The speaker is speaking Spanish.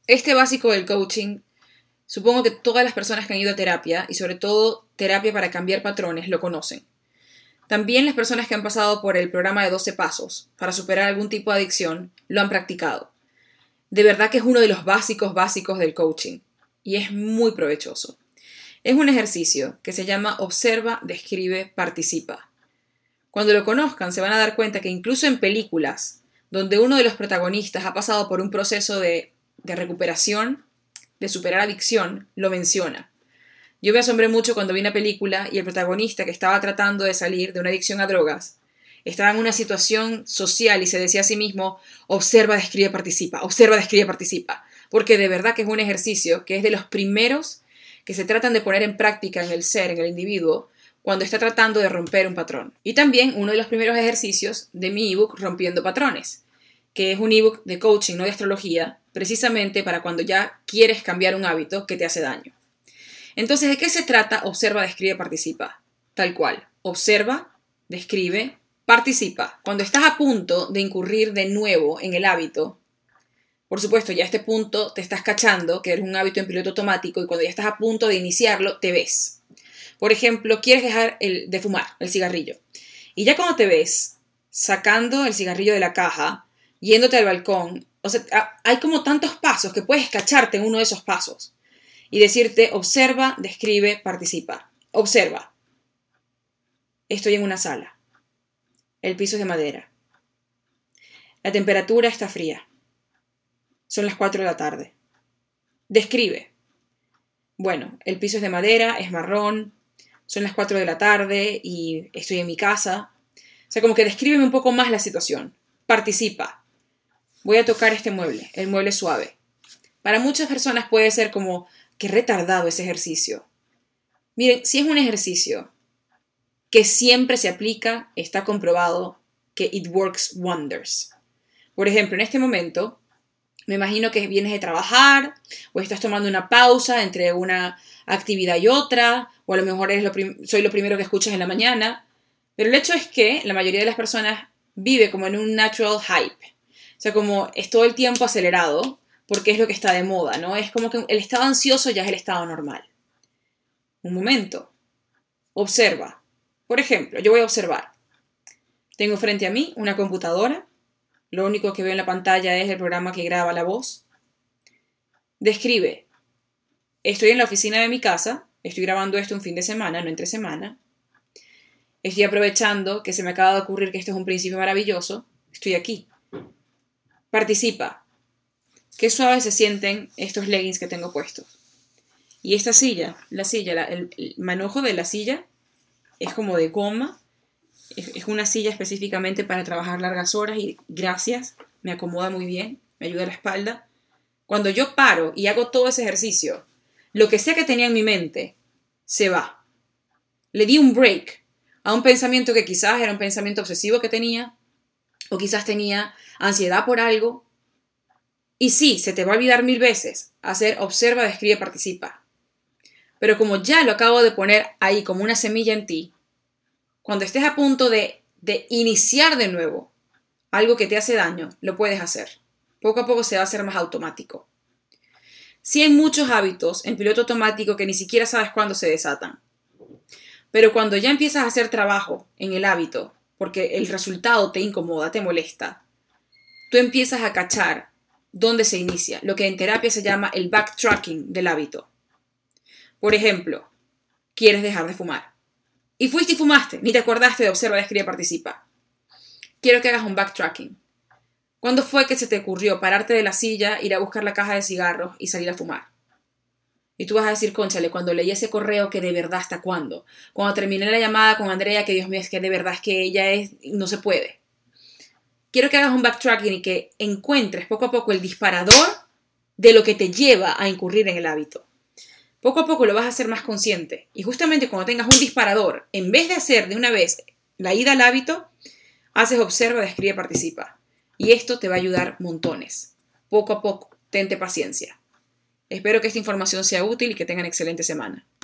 Este básico del coaching, supongo que todas las personas que han ido a terapia, y sobre todo terapia para cambiar patrones, lo conocen. También las personas que han pasado por el programa de 12 pasos para superar algún tipo de adicción, lo han practicado. De verdad que es uno de los básicos del coaching, y es muy provechoso. Es un ejercicio que se llama observa, describe, participa. Cuando lo conozcan se van a dar cuenta que incluso en películas, donde uno de los protagonistas ha pasado por un proceso de recuperación, de superar adicción, lo menciona. Yo me asombré mucho cuando vi una película y el protagonista que estaba tratando de salir de una adicción a drogas estaba en una situación social y se decía a sí mismo, observa, describe, participa, porque de verdad que es un ejercicio que es de los primeros que se tratan de poner en práctica en el ser, en el individuo, cuando está tratando de romper un patrón. Y también uno de los primeros ejercicios de mi ebook Rompiendo Patrones, que es un ebook de coaching, no de astrología, precisamente para cuando ya quieres cambiar un hábito que te hace daño. Entonces, ¿de qué se trata? Observa, describe, participa. Tal cual. Observa, describe, participa. Cuando estás a punto de incurrir de nuevo en el hábito, por supuesto, ya a este punto te estás cachando que eres un hábito en piloto automático y cuando ya estás a punto de iniciarlo, te ves. Por ejemplo, quieres dejar de fumar el cigarrillo. Y ya cuando te ves sacando el cigarrillo de la caja, yéndote al balcón, o sea, hay como tantos pasos que puedes cacharte en uno de esos pasos y decirte, observa, describe, participa. Observa. Estoy en una sala. El piso es de madera. La temperatura está fría. Son las 4 de la tarde. Describe. Bueno, el piso es de madera, es marrón, son las 4 de la tarde y estoy en mi casa. O sea, como que descríbeme un poco más la situación. Participa. Voy a tocar este mueble, el mueble suave. Para muchas personas puede ser como, qué retardado ese ejercicio. Miren, si es un ejercicio que siempre se aplica, está comprobado que it works wonders. Por ejemplo, en este momento, me imagino que vienes de trabajar o estás tomando una pausa entre una actividad y otra, o a lo mejor soy lo primero que escuchas en la mañana, pero el hecho es que la mayoría de las personas vive como en un natural hype. O sea, como es todo el tiempo acelerado, porque es lo que está de moda, ¿no? Es como que el estado ansioso ya es el estado normal. Un momento. Observa. Por ejemplo, yo voy a observar. Tengo frente a mí una computadora. Lo único que veo en la pantalla es el programa que graba la voz. Describe. Estoy en la oficina de mi casa. Estoy grabando esto un fin de semana, no entre semana. Estoy aprovechando que se me acaba de ocurrir que esto es un principio maravilloso. Estoy aquí. Participa. Qué suaves se sienten estos leggings que tengo puestos. Y esta silla, el manojo de la silla es como de goma. Es una silla específicamente para trabajar largas horas y gracias, me acomoda muy bien, me ayuda a la espalda. Cuando yo paro y hago todo ese ejercicio, lo que sea que tenía en mi mente se va. Le di un break a un pensamiento que quizás era un pensamiento obsesivo que tenía, o quizás tenía ansiedad por algo. Y sí, se te va a olvidar 1000 veces hacer observa, describe, participa. Pero como ya lo acabo de poner ahí como una semilla en ti, cuando estés a punto de iniciar de nuevo algo que te hace daño, lo puedes hacer. Poco a poco se va a hacer más automático. Sí hay muchos hábitos en piloto automático que ni siquiera sabes cuándo se desatan. Pero cuando ya empiezas a hacer trabajo en el hábito, porque el resultado te incomoda, te molesta, tú empiezas a cachar dónde se inicia, lo que en terapia se llama el backtracking del hábito. Por ejemplo, quieres dejar de fumar. Y fuiste y fumaste, ni te acordaste de observa, describe, participa. Quiero que hagas un backtracking. ¿Cuándo fue que se te ocurrió pararte de la silla, ir a buscar la caja de cigarros y salir a fumar? Y tú vas a decir, cónchale, cuando leí ese correo, que de verdad, ¿hasta cuándo? Cuando terminé la llamada con Andrea, que Dios mío, es que de verdad es que ella no se puede. Quiero que hagas un backtracking y que encuentres poco a poco el disparador de lo que te lleva a incurrir en el hábito. Poco a poco lo vas a hacer más consciente. Y justamente cuando tengas un disparador, en vez de hacer de una vez la ida al hábito, haces observa, describe, participa. Y esto te va a ayudar montones. Poco a poco, tente paciencia. Espero que esta información sea útil y que tengan excelente semana.